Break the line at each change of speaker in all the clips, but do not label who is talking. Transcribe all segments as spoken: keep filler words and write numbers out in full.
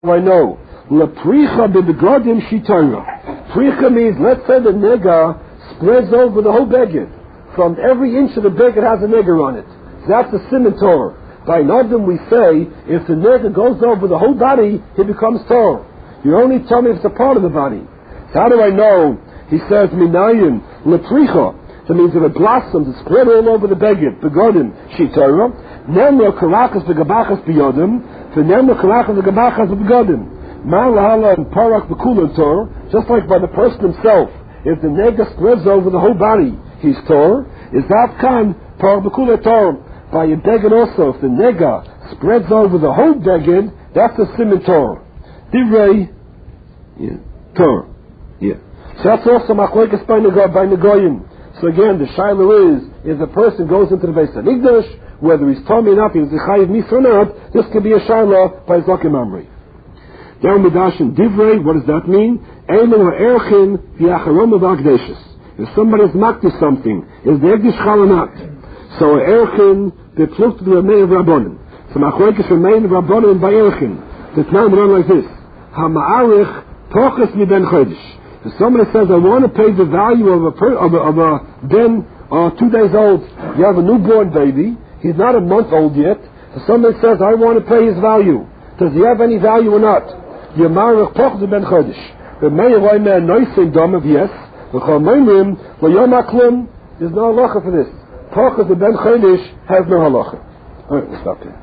I know. Lepricha bebegodim shitara. Pricha means, let's say the nega spreads over the whole beged. From every inch of the beged has a nega on it. So that's the siman Torah. By Nodim we say, if the nega goes over the whole body, he becomes Torah. You only tell me if it's a part of the body. So how do I know? He says, minayin lepricha. That means if it blossoms, it's spread all over the beged. Begodim shitara. Nemra karachas begabachas biyodim. V'nemra karachas begabachas begodim. Ma'alahala and parak b'kulan Torah. Just like by the person himself. If the nega spreads over the whole body, he's Torah. Is that kan parak b'kulan Torah? By a beged also, if the nega spreads over the whole beged, that's the siman Torah. Divrei, yeah, Torah, yeah. So that's also machlokes by negoyim. So again, the shaila is, if a person goes into the Beis Hamikdash, whether he's Tommy or not, he's a chayiv mis or not, this could be a shaila by Zakim Amri. Now Midashin Divrei, what does that mean? Eimen ha'erchin v'acharom v'akdeshes. If somebody is makti something, is the Ekdish chal or not? So erchin bepluked to the Remein of Rabbonim. So machlokes Remein of Rabbonim by erchin. The Tanam run like this: Hama'arich toches mi ben chodesh. If somebody says, I want to pay the value of a per, of a, of a ben uh, two days old, you have a newborn baby, he's not a month old yet. If somebody says, I want to pay his value, does he have any value or not? Yamarich toch de ben chodesh. The meiroi man noisim domav, yes. The chomeimrim lo yom aklum. There's no halacha for this. Toch de ben chodesh has no halacha. All right, we'll stop here.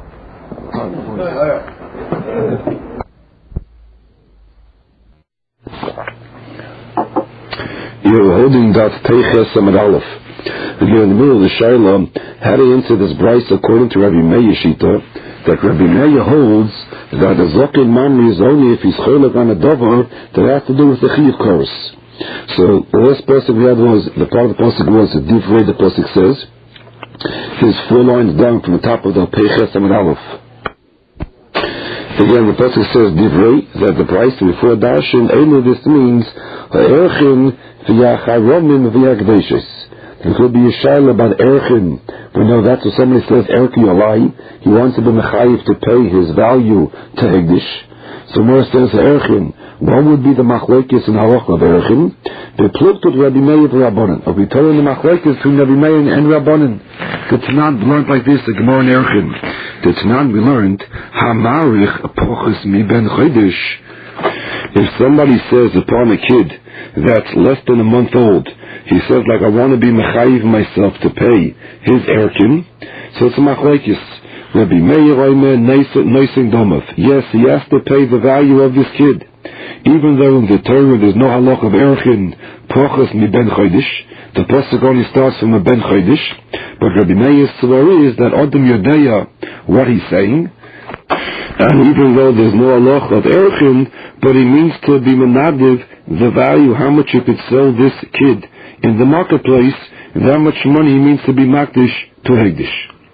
You're holding that Teiches Amud Aleph. You're in the middle of the Shaila, how to answer this Bryce according to Rabbi Meir Shita, that Rabbi Meir holds that the Zokin Mamri is only if he's Cholek on a Dover that has to do with the Chiv chorus. So the last pasuk we had was, the part of the pasuk was the Divrei, the pasuk says, his four lines down from the top of the Teiches Amud Aleph. Again, the pasuk says Divrei, that the price before Darshan, only this means Ha'erchin v'yacharomin v'yakdeshes. There could be a shaila about erchin. We know that's what somebody says erki alai. He wants to be mechayiv to pay his value to hegdish. So more says erchin. What would be the machlokes in halacha of erchin? They plucked with Rabbi Meir and Rabbanan. Or we tell them the machlokes between Rabbi Meir and Rabbanan. The Tanan learned like this, the Gemara in erchin. The Tanan we learned hamarich apochus mi ben chodesh. If somebody says upon a kid that's less than a month old, he says, like, I want to be mechayiv myself to pay his erkin, so it's a machlekes. Rabbi Meir Omer noising domov. Yes, he has to pay the value of this kid, even though in the Torah there's no halach of erkin prochas mi ben chodesh. The pasuk only starts from a ben chodesh, but Rabbi Meir's svar is that Adam Yodeya what he's saying. And even though there's no halach of erkin, but he means to be menadiv the value, how much you could sell this kid in the marketplace, that much money he means to be makdish to hegdish.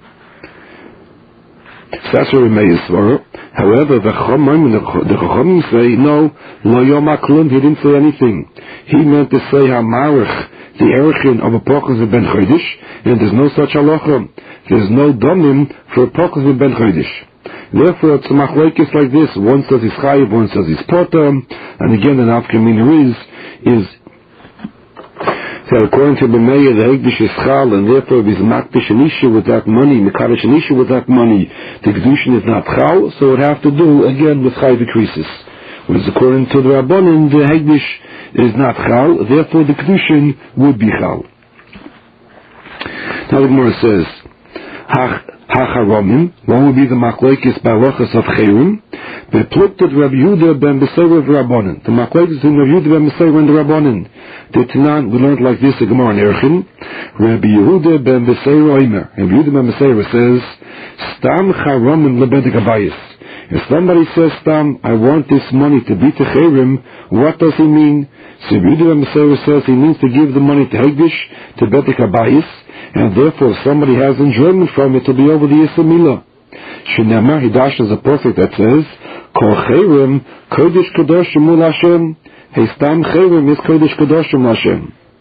So that's what Remeir Svara. However, the Chachamim say, no, lo yom aklum, he didn't say anything. He meant to say hamarich, the erchin of a pochas of ben chodesh, and there's no such halacha. There's no domim for a pochas of ben chodesh. Therefore, it's a machlokes like this. One says he's chayiv, one says he's poter, and again, the nafkamina is is so according to the Meir, the hegdish is chal, and therefore if he's makdish an issue with that money, mekadosh an issue with that money, the kedushin is not chal, so it have to do again with chayiv krisis. Whereas according to the Rabbanim, the hegdish is not chal, therefore the kedushin would be chal. Now the Gemara says, Hacharomim, what would be the machlokes balachas of Chayrim? They plucked at Rabbi Yehuda ben Beseira of Rabbanan. The machlokes in Rabbi Yehuda ben Beseira and the Rabbanan. The Tanan, we learned like this, the Gemara in Erchin. Rabbi Yehuda ben Beseira Omer. Rabbi Yehuda ben Beseira says, Stam charomim lebedek abayis. If somebody says, Stam, I want this money to be to Chayrim, what does he mean? So Rabbi Yehuda ben Beseira says he means to give the money to Hegdish, to bedek abayis, and therefore if somebody has enjoyment from it to be over the Yisamila. Shinamar Hidash is a prophet that says, Kol Chayrim, Kodesh Kadoshim Ul Hashem. Hey, Stam Chayrim is Kodesh Kadoshim Hashem.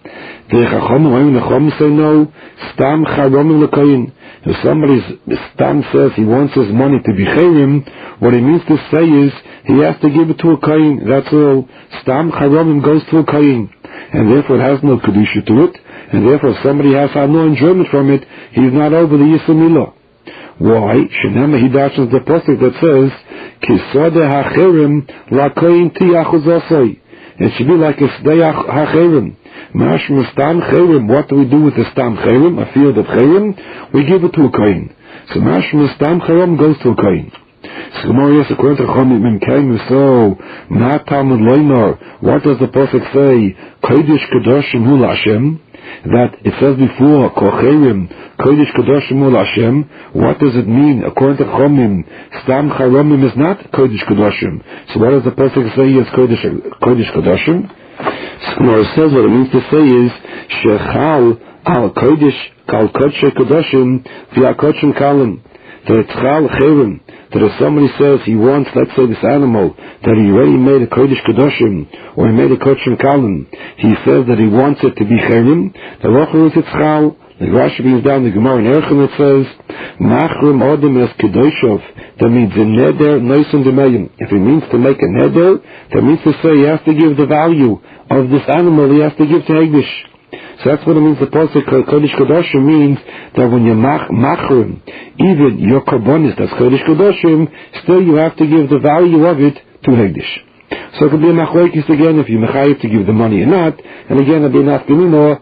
The Chacham say no, Stam Charomim L'Koyin. If somebody Stam says he wants his money to be Chayrim, what he means to say is he has to give it to a Koyin. That's all. Stam Charomim goes to a Koyin, and therefore it has no Kedusha to it, and therefore if somebody has had no enjoyment from it, he's not over the Yisur Milah. Why? Shenema he dashes the pasuk that says, Kisode HaCherim LaKoyin Tiyachuz Osoi. It should be like a Sdei HaCherim. Mashma Stam Cherim. What do we do with the Stam Cherim? A field of Cherim? We give it to a Kohen. So Mashma Stam Cherim goes to a Kohen. So Gemara yes, according to Chomim Memkeim, so Not Talmud Loimar. What does the pasuk say? Kodesh Kedoshim Hu Hashem. That it says before Kocherim Kodesh Kedoshim Hu Hashem. What does it mean? According to Chomim, Stam Charomim is not Kodesh Kedoshim. So what does the pasuk say is Kodesh Kodesh Kedoshim? So it says what it means to say is Shechal al Kodesh Kal Kodesh Kedoshim V'al Kodesh Kalim. That it's Chal Cherim. That if somebody says he wants, let's say, this animal that he already made a Kodesh Kedoshim or he made a Kodesh Kalim, he says that he wants it to be Cherim. The Lochel is it's Chal. The Rashi brings down the Gemara in Erechim. It says Machrim Odem es Kedoshov. That means a neder noisim demayim. If it means to make a neder, that means to say he has to give the value of this animal, he has to give to Hegdish. So that's what it means. The pasuk Kodesh Kedoshim means that when you're mach, machrim, even your karbonis, that's Kodesh Kedoshim, still you have to give the value of it to Hegdish. So it could be a machlokes again if you mechayiv to give the money or not, and again it'll be an afternoon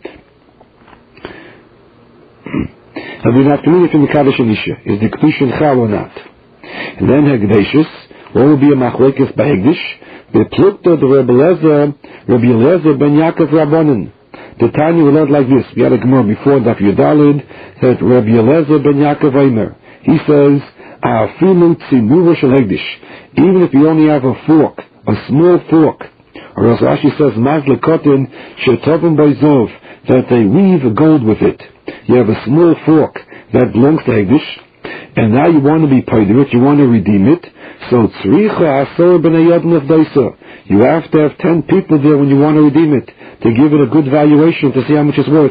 it'll be an afternoon if in the Kaddish and Isha is the Kedushin Chal or not. And then Hegdeshus, what will be a machlokes by Hegdish? The Plukta the Rebbe Lezer, Rebbe Lezer ben Yaakov Rabbanan. The Tanya will learn like this. We had a Gemara before Daf Yudalid that Rabbi Eliezer ben Yaakov Eimer. He says, "Afilu tzimura shel hegdish." Even if you only have a fork, a small fork, or as Rashi says, "Mazle kotin shetovim boizov," that they weave gold with it. You have a small fork that belongs to hegdish, and now you want to be paid with it. You want to redeem it. So tzricha asor b'nei yod nefdoisa. You have to have ten people there when you want to redeem it, to give it a good valuation to see how much it's worth.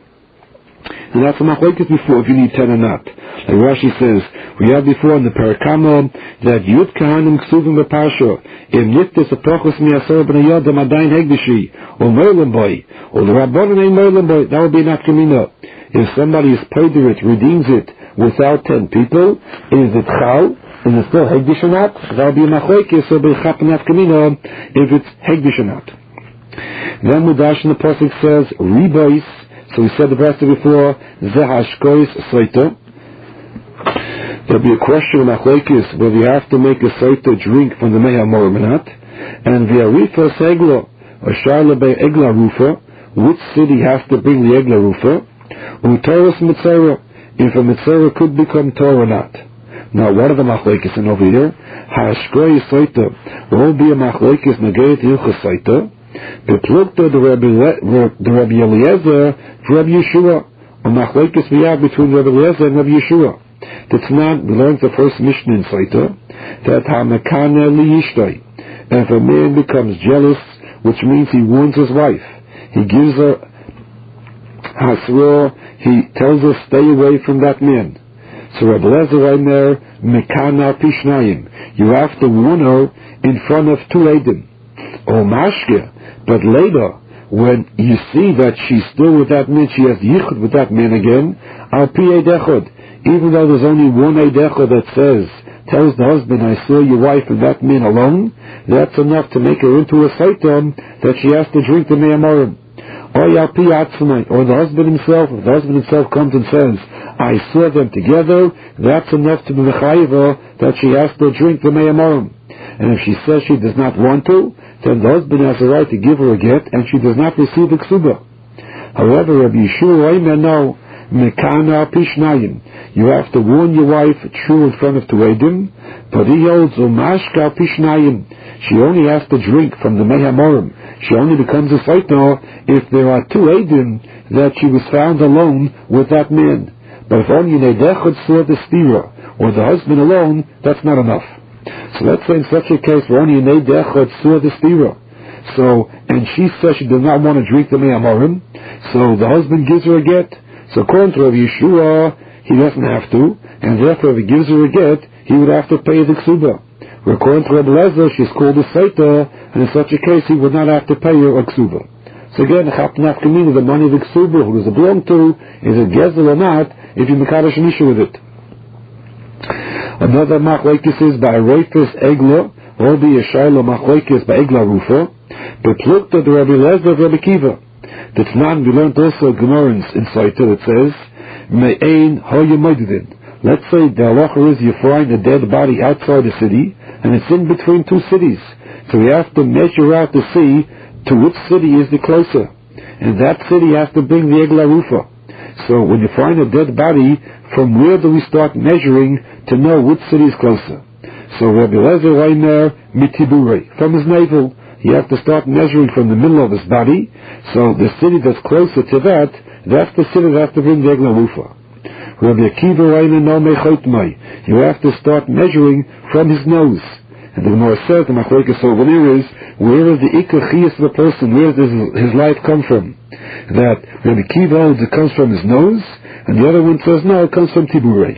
And that's what machlokes before, if you need ten or not. Like Rashi says, we had before in the Parakama that Yud Kahanim Ksuvim B'Parsha Im Niftis Apochos Mi'asor B'nei Yodam Adayin Hegdishi or Merlin Boy or the Rabbanon Ein Merlin Boy, that would be an afkamina. If somebody is paid to it, redeems it without ten people, is it Chal? Is it still Hegdish or not? That would be a machlokes, so B'Chap and afkamina if it's Hegdish or not. Then Mudash in the pasuk says Ribois. So we said the verse before Zehashkois Soita. There'll be a question of machlokes whether you have to make a Soita drink from the Meha Morim or not. And the Arifa Segla or Sharla Be Egla Rufa, which city has to bring the Egla Rufa? Utoros Mitzera, if a Mitzera could become Torah or not. Now what are the machlokes in over here? Hashkois Soita. Will be a machlokes negayet Hilchos Soita. The Plukta, the Rabbi, the Rabbi Eliezer, Rabbi Yeshua. A machlokes we have between Rabbi Eliezer and Rabbi Yeshua. That's not, we learned the first Mishnah in Saita, that Hamakana Liyishtoi. If a man becomes jealous, which means he wounds his wife, he gives her Hasra, he tells her stay away from that man. So Rabbi Eliezer right there, Mekana Pishnayim. You have to warn her in front of two Eidim. Or Mashke. But later, when you see that she's still with that man, she has yichud with that man again, al pi eidechod. Even though there's only one eidechod that says, tells the husband, I saw your wife and that man alone, that's enough to make her into a saitam that she has to drink the me'amorim. Or al pi atzmai, or the husband himself, if the husband himself comes and says, I saw them together, that's enough to be mechayiva that she has to drink the me'amorim. And if she says she does not want to, then the husband has a right to give her a get, and she does not receive the ksuba. However, Rabbi Yeshua, no, mekana pishnayim. You have to warn your wife true in front of two edim, but he holds umashka pishnayim. She only has to drink from the mehamorim. She only becomes a saita if there are two edim that she was found alone with that man. But if only nedechot saw the stira, or the husband alone, that's not enough. So let's say in such a case where only an eidechot saw the stira. So, and she says she does not want to drink the mei amorim, so the husband gives her a get. So according to Rabbi Yeshua, he doesn't have to, and therefore if he gives her a get, he would have to pay the ksuba. According to Rabbi Lezer, she's called a seita, and in such a case he would not have to pay her a ksuba. So again, the money of the ksuba, who does it belong to, is it gezel or not, if you mekadosh an issue with it. Another machlokes is by Reifus Egla, or the Yeshayla machlokes by Egla Rufa, but looked at the Rabbi Lezer of Rabbi Kiva. The Tanan, we learned also Gemara in Saita that says, Me'ein hoya moidudin. Let's say the halacha is you find a dead body outside the city, and it's in between two cities. So we have to measure out to see to which city is the closer. And that city has to bring the Egla Rufa. So when you find a dead body, from where do we start measuring to know which city is closer? So Rabbi Lezer Reimer mitibure, from his navel, you have to start measuring from the middle of his body. So the city that's closer to that, that's the city that has to bring the Egla Rufa. Rabbi Akiva Reimer no mechotmai, you have to start measuring from his nose. And the Gemara says, the machlokes over there is, where is the ikar chiyas of the person? Where does his life come from? That Rabbi Akiva holds it comes from his nose, and the other one says no, it comes from tiburei.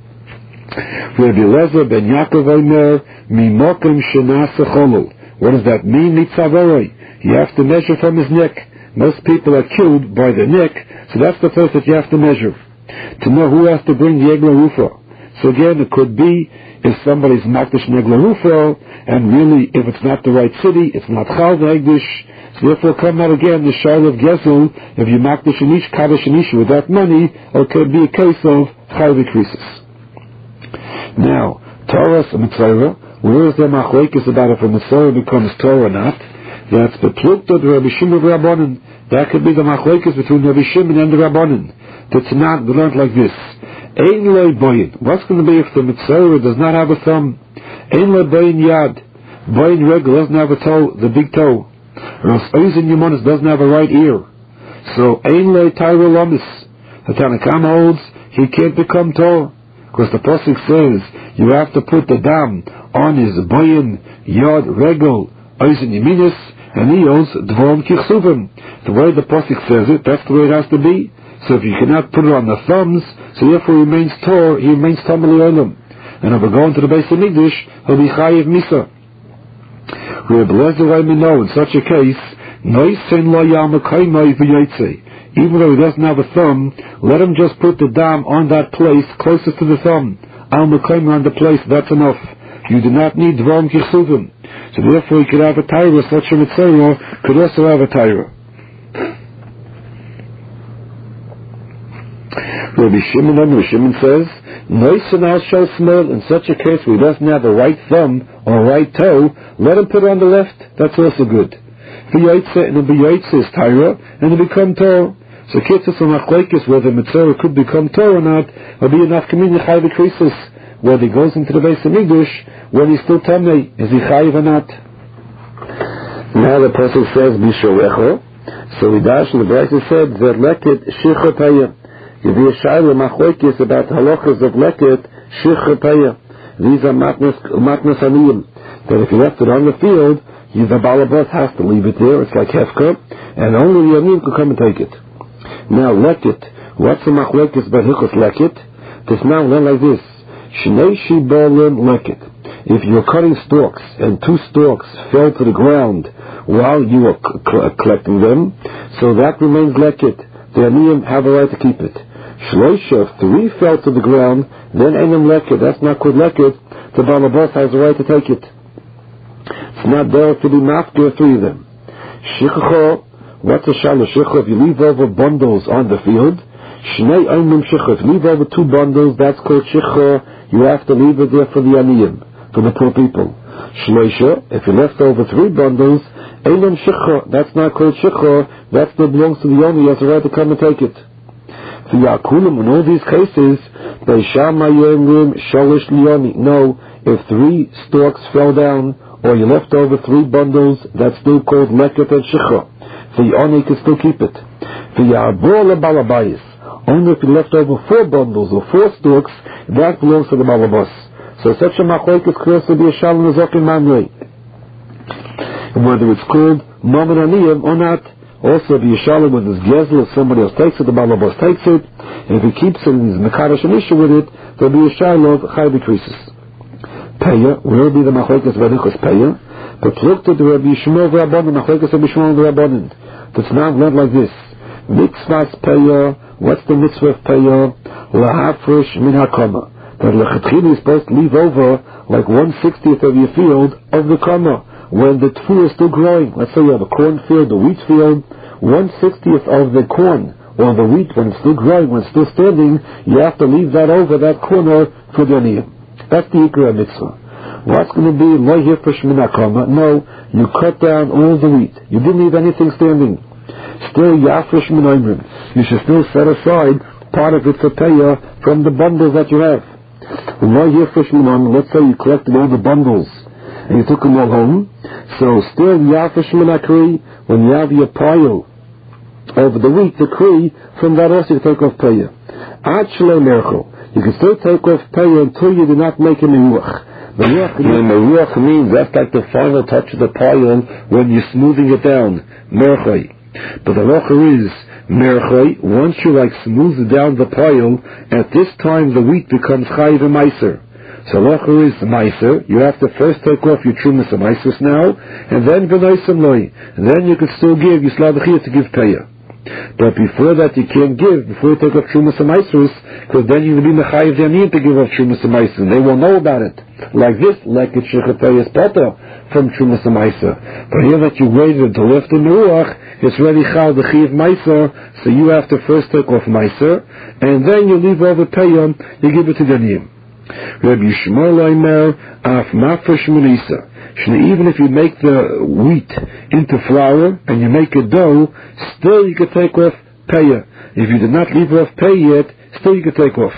Rabbi Lezer ben Yaakov Omer mimokim shenasa cholol. What does that mean? Nitzavorei. You have to measure from his neck. Most people are killed by the neck, so that's the place that you have to measure to know who has to bring the Egla Rufa. So again, it could be if somebody's makdish Egla Rufa, and really, if it's not the right city, it's not chal v'egdish. So therefore, come out again the shayla of gezel. If you makdish in each kaddish in each with that money, it could be a case of chal v'krisis. Now, Torah and Mitzvah. Where is the machlokes about if a Mitzvah becomes Torah or not? That's the plukta the Rabbi Shimon Rabbanan. That could be the machlokes between Rabbi Shimon and the Rabbanan. The Tanakh learned like this: Ein loy boyin. What's going to be if the Mitzvah does not have a thumb? Ein loy boyin yad. Boyin regel doesn't have a toe, the big toe. Ros oizen yimonis doesn't have a right ear. So ein loy tyra lamis. The Tanakh holds he can't become Torah. Because the pasuk says you have to put the dam on his boyin, yod, regel, oizen yeminis, and he holds dvorim kichsuvim. The way the pasuk says it, that's the way it has to be. So if you cannot put it on the thumbs, so therefore he remains tor, he remains tamali olam. And if we're going to the Beis Hamikdash, he'll be chayiv misa. Reb Lezer Reimer know in such a case, noisen lo yamakoymai v'yotzei. Even though he doesn't have a thumb, let him just put the dam on that place closest to the thumb. Al Mekayim on the place, that's enough. You do not need Dvarim Kichsuvim. So therefore he could have a Torah, such a Mitzvah could also have a Torah. Rabbi Shimon and Rabbi Shimon says, Noisanal shall smell. In such a case where he doesn't have a right thumb or a right toe, let him put it on the left. That's also good. V'yoytze, and the V'yoytze is Torah, and it become Torah. So kitzis and machlokes whether Mitzvah could become Torah or not, will be enough community chayiv krisis. Whether he goes into the Beis Hamikdash, when he's still tamei, is he chayiv or not? Now the pasuk says Bishorecho. So we dash and the Brisa said Zerleket Shichotaya. You'll be a shayla machlokes about halachas of leket Shichotaya. These are matnas aniyim. That if you left it on the field, you, the balabas has to leave it there. It's like hefka, and only the yanim could come and take it. Now leket. What's the machlokes about hilchos leket? This now learn like this. Shnei shibolim leket. If you're cutting stalks and two stalks fell to the ground while you were c- collecting them, so that remains leket. The aniyim have a right to keep it. Shloisha, if three fell to the ground, then enim leket. That's not called leket. The balabas has a right to take it. It's not there to be mafkir three of them. Shichacho. What's a shalom shicha? If you leave over bundles on the field, shnei oimim shicha. If you leave over two bundles, that's called shicha. You have to leave it there for the aniyim, for the poor people. Shloisha, if you left over three bundles, oimim shicha. That's not called shicha. That still belongs to the owner. He has the right to come and take it. For Yakulim, in all these cases, they shamayim shalish liyoni. No, if three stalks fell down, or you left over three bundles, that's still called leket and shicha. So the owner can still keep it. The Ya'abor leBalabayis. Only if you left over four bundles or four stalks, that belongs to the balabas. So such a machlokes could also be a shalom azokim mamrei. whether it's called Mammon Aniyim or not. Also, the Yishalom with his Gezel, if somebody else takes it, the Balabos takes it, and if he keeps it and he's Mekadosh an issue with it, there'll be a Shiloh, Chai decreases. Peya will be the Machlekes Vadichos Peya, but looked at the Rabbi Yishmael V'Rabbanan, Machlekes Rabbi Yishmael V'Rabbanan. That's now learned like this. Mitzvahs Peya, what's the mitzvah of Peya? Lahafresh min hakama. That Lechatchila is supposed to leave over like one sixtieth of your field of the Kama. When the tfu is still growing, let's say you have a cornfield, a wheat field, one sixtieth of the corn, or the wheat, when it's still growing, when it's still standing, you have to leave that over, that corner, for the aniyim. That's the ikra mitzvah. What's going to be lo yifresh min hakama? No, you cut down all the wheat. You didn't leave anything standing. Still yafresh min oimrim. You should still set aside part of it for payah from the bundles that you have. Lo yifresh min oimrim. Let's say you collected all the bundles and you took them all home. So still yafresh min hakri, when you have your pile of the wheat, the kri, from that also you take off payah. Ad shalei mercho. You can still take off payah until you do not make a meruach. The meruach means that's like the final touch of the pile when you're smoothing it down. Merchoi. But the halacha is merchoi. Once you like smooth down the pile, at this time the wheat becomes chayiv and meiser. So halacha is meiser. You have to first take off your trumas and meisers now, and then v'noisem loi. And then you can still give yisla d'chiyah to give payah. But before that you can't give, before you take off Trumas and Maisrus, because then you're going to be Mechayiv Yamin to give off Trumas and Maisrus, and they won't know about it. Like this, like it Shechatayas Pata from Trumas and Maisrus. But here that you waited to lift in the Ruach, it's ready Chal the Chiv Maisrus, so you have to first take off Maisrus, and then you leave over Payam, you give it to Daniyim. Rabbi Yishmael Omer, Af Mafresh Munisa. Even if you make the wheat into flour and you make a dough, still you can take off payah. If you did not leave off payah yet, still you can take off.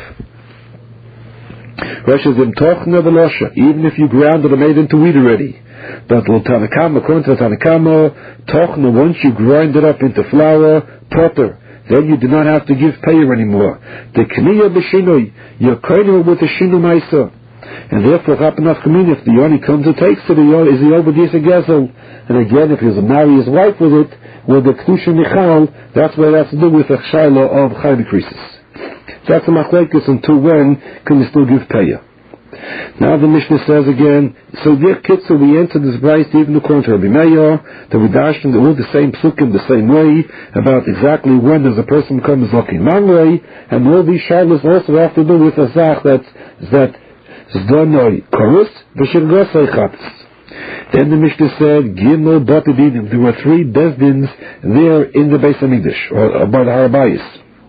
Even if you ground it and made it into wheat already. But Tanakama, according to Tanakama, tochna, once you grind it up into flour, potter, then you do not have to give payah anymore. The kniya b'shinoi, you're kind with the shinu ma'isa. And therefore, if the Yoni comes and takes it, is the Obadias a Gezel. And again, if he was to marry his wife with it, with the Kedusha Michal, that's what it has to do with the Shaila of Chai decreases. That's a machlekes until when can you still give payah. Now the Mishnah says again, so dear kids, so we enter this price even according to Rabbi Meir, that we dashed in all the same psukim the same way, about exactly when does a person become a Zokin Manrei, and all these Shailas also have to do with a Zach that, that Zdonoi Korus, V'shirgosai Chatz. Then the Mishnah said, Gimel Batadinim. There were three Bezdins there in the Beis Hamikdash, or, or by the Harabayis.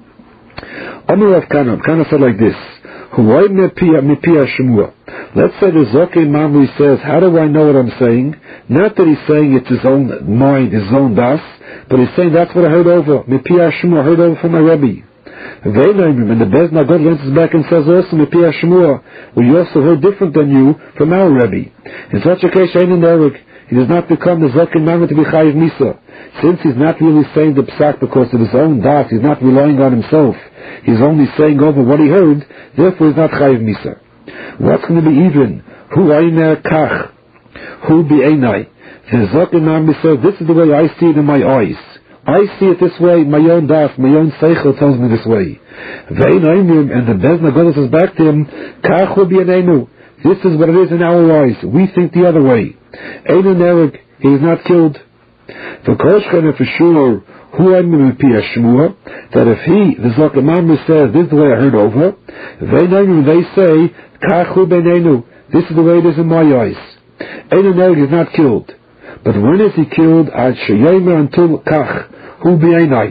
Amar Rav Kana, Kana said like this, Huay Mepia Shemua. Let's say the Zokei Mamri says, how do I know what I'm saying? Not that he's saying it's his own mind, his own das, but he's saying that's what I heard over. Mepia Shemua, I heard over from my Rebbe. And the Bezna God answers back and says also, Mepia Shemua, we also heard different than you from our Rebbe. In such a case, Ein Erik, he does not become the Zokin Mamre to be Chayiv Misa. Since he's not really saying the Psak because of his own das, he's not relying on himself. He's only saying over what he heard, therefore he's not Chayiv Misa. What's going to be even? Hu Einer Kach. Hu Bi Einai. The Zokin Mamre says, this is the way I see it in my eyes. I see it this way, my own das, my own seichel tells me this way. Vein Oimrim, and the Bezna God says back to him, Kach Hu Bi Einu. This is what it is in our eyes. We think the other way. Ein Erik, he is not killed. For Koshchana for sure, Hu Oimrim Pia Shmua, that if he, the Zokin Mamre says, this is the way I heard over, Vein Oimrim, they say, Kach Hu Bi Einu. This is the way it is in my eyes. Ein Erik is not killed. But when is he killed? Ad Sheyomer until Kach. Hu B'Einai.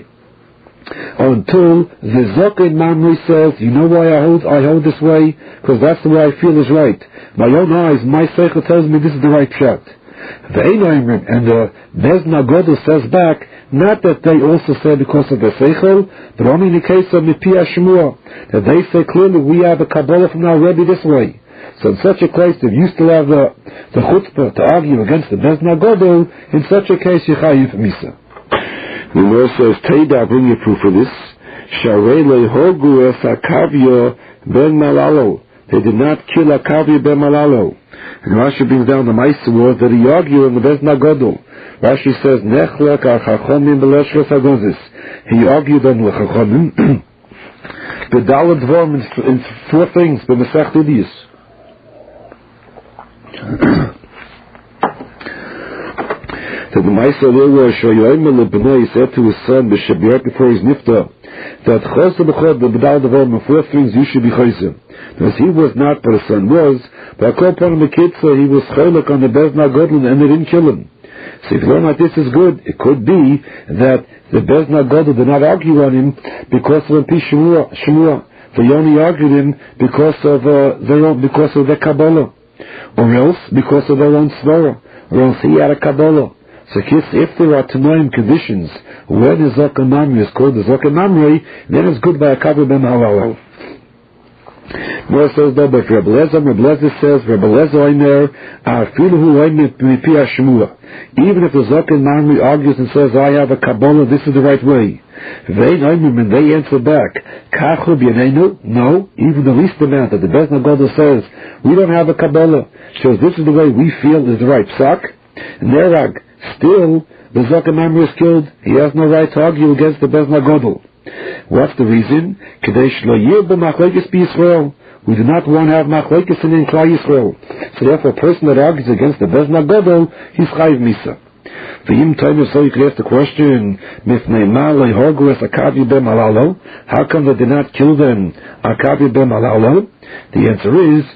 Until the Zokin Mamre says, you know why I hold I hold this way? Because that's the way I feel is right. My own eyes, my seichel tells me this is the right shot. The Einoimrim and the Bezna Godel says back, not that they also say because of the seichel, but only in the case of Mipia Shemua, that they say clearly we have a Kabbalah from our Rebbe this way. So in such a case, if you still have the, the chutzpah to argue against the Bezna Godel, in such a case, you chayiv misa. The Lord says, Teda, bring your proof for this. Sharei lehogu es hakavyo ben malalo. They did not kill Akavi ben Malalo. And Rashi brings down the Maisa was that he argued in the Bez Nagodol. Rashi says, Nechlek al Chachomim b'leshres hagozis. He argued on the Chachomim. Bedalad Dvorm in four things, b'Masech Idiyus. That the Maisa Lewa Shoyoyim Lebnei said to his son, B'Shabiyat before his Nifta, that Choseh b'Chod b'Bedalad Dvorm in four things you should be Choseh. Because he was not, but his son was, but according to the Kitzah, he was Cholek on the Bez Nagodol and they didn't kill him. So if you learn like this is good, it could be that the Bez Nagodol did not argue on him because of Pi Shemua. They only argued him because of uh, their own, because of their Kabbalah, or else because of their own Svara, or else he had a Kabbalah. So if there are Tanoim conditions where the Zok Mamre is called the Zok Mamre, then it's good by a Kabbalah ben Halal. More says though, but Rebbe Lezer, Rebbe Lezer says, Rebbe Lezer Omer, Afiluhu Omer Mipi Hashemua. Even if the Zok Mamre argues and says, I have a Kabbalah, this is the right way. Vein Omer, when they answer back, Kachu B'Yanenu, no, even the least amount that the Bez Nagodol says, we don't have a Kabbalah, shows this is the way we feel is the right psak. Nerag, still, the Zok Mamre is killed, he has no right to argue against the Bez Nagodol. What's the reason? We do not want to have machlokes in Klal Yisrael. So therefore, a person that argues against the Bez Nagodol, he's chayiv misa. For him, time so you could ask the question: how come they did not kill them? Akavi ben Malalo. The answer is: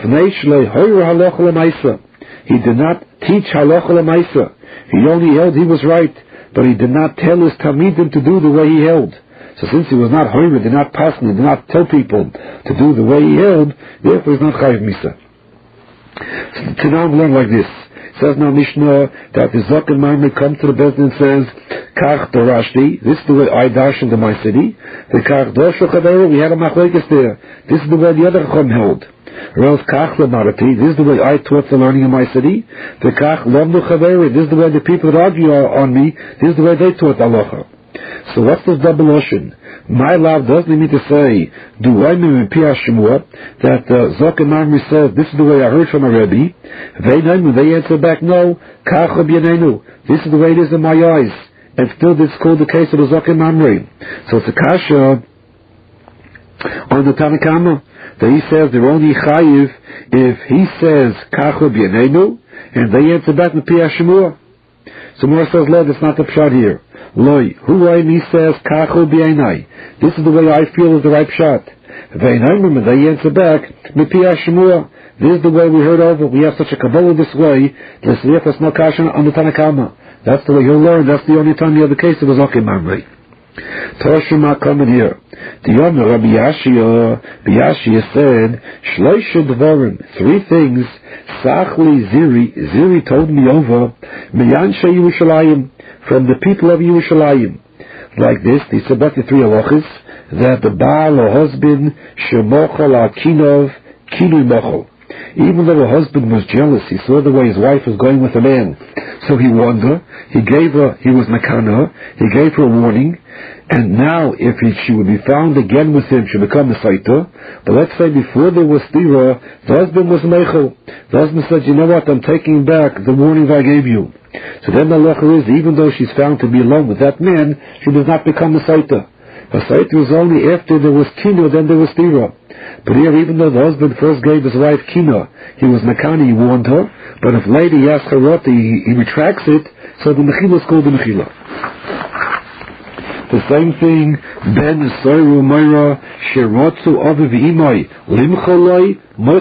he did not teach halacha l'maisa. He only held he was right, but he did not tell his talmidim to do the way he held. So since he was not hoyer, did not pass, he did not tell people to do the way he held, therefore he's not chayiv misa. So now we learn like this. It says now Mishnah that the Zok and Mamre come to the Bezdin and says, Kach Darashti, this is the way I darshan to my city. The Kach Darshu Chaderu, we had a machlekes there. This is the way the other Chum held. Or else Kach Lamarati, this is the way I taught the learning in my city. The Kach Lamdu Chaderu, this is the way the people that argue on me, this is the way they taught Halacha. So what's this double ocean? My love doesn't mean to say, do I mean in Pi Hashemua, that uh, Zok and Mamre says, this is the way I heard from a Rebbe. They answer back, no, Kach B'Yanenu, this is the way it is in my eyes. And still this is called the case of the Zok and Mamre. So it's a kasha on the Tanna Kama, that he says they're only chayiv if he says Kach B'Yanenu, and they answer back with Pi Hashemua. So Mora says, no, that's not the pshat here. Loi, who I me says Kachu B'Yanai. This is the way I feel is the right pshat. Ve'inai, when they answer back, Mipi Hashemua. This is the way we heard over. We have such a Kabbalah this way. Let's leave us no kashan on the Tanna Kama. That's the way you'll learn. That's the only time you have the case of the Zok and Mamre. Toshima coming here. The Yomer Rabbi Yashia, Yashia said, Shloisha Dvorim, three things. Sachli Ziri, Ziri told me over, Miyansha Yerushalayim, from the people of Yerushalayim. Like this, he said about the three halachas, that the Baal or husband, Shemochel Akinov, Kinui Mochel. Even though the husband was jealous, he saw the way his wife was going with a man. So he warned her, he gave her, he was Makana, he gave her a warning, and now if he, she would be found again with him, she would become a Saita. But let's say before there was Stira, the husband was Meichel. The husband said, you know what, I'm taking back the warning I gave you. So then the lecher is, even though she's found to be alone with that man, she does not become a Saita. A Saita was only after there was Kina, then there was Stira. But here, even though the husband first gave his wife Kina, he was Makani, he warned her, but if later he asks her what, he, he retracts it, so the Mechila is called the Mechila. The same thing, Ben Soiru Moira, Sherotsu Aviv Imai, Limcholoi,